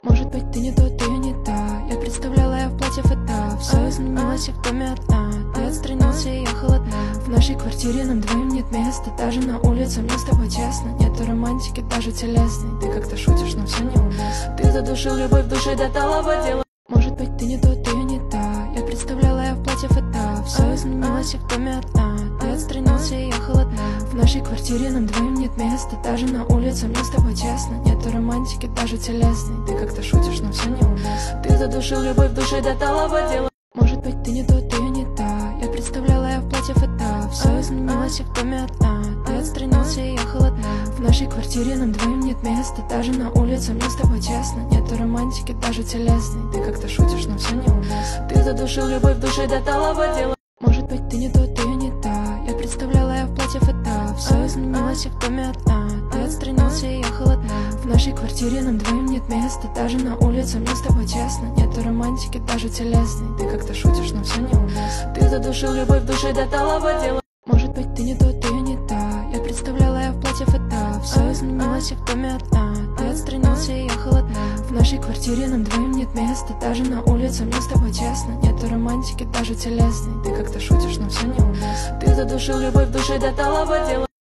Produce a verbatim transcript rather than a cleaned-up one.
Может быть, ты не тот, ты не та. Я представляла, я в платье фата. Все изменилось, я в доме одна. Ты отстранился, и я холодна. В нашей квартире нам двоим нет места. Даже на улице мне с тобой честно. Нету романтики, даже телесной. Ты как-то шутишь, но все неуместно. Ты задушил любовь в душе до талого дела. Может быть, ты не тот, ты не та. Я представляла, я в платье фата. Все изменилось, я в доме одна. Ты отстранился, и я холодна. В нашей квартире нам двоим нет места. Даже на улице мне с тобой честно. Нету романтики, даже телесной. Ты как-то шутишь, но все неуместно. Ты задушил любовь в душе до талого дела. Может быть, ты не тот, ты не та. Я представляла, я в платье фата. Все изменилось, я в доме одна. Ты отстранился, и я холодна. В нашей квартире нам двоим нет места. Даже на улице мне с тобой честно. Нету романтики, даже телесной. Ты как-то шутишь, но все неуместно. Ты задушил любовь в душе до талого дела. Может быть, ты не тот, ты не та. Я представляла, я в платье фата. Все изменилось, я в доме одна. Ты отстранился, и я холодна. В нашей квартире нам двоим нет места. Даже на улице мне с тобой честно. Нету романтики, даже телесной. Ты как-то шутишь, но все неуместно. Ты задушил любовь в душе до талого дела. Может быть, ты не тот, ты не та. Я представляла, я в платье фата. Все изменилось, я в доме одна. Ты отстранился, и я холодна. В нашей квартире нам двоим нет места. Даже на улице мне с тобой честно. Нету романтики, даже телесной. Ты как-то шутишь, но все неуместно. Ты задушил любовь в душе до талого дела.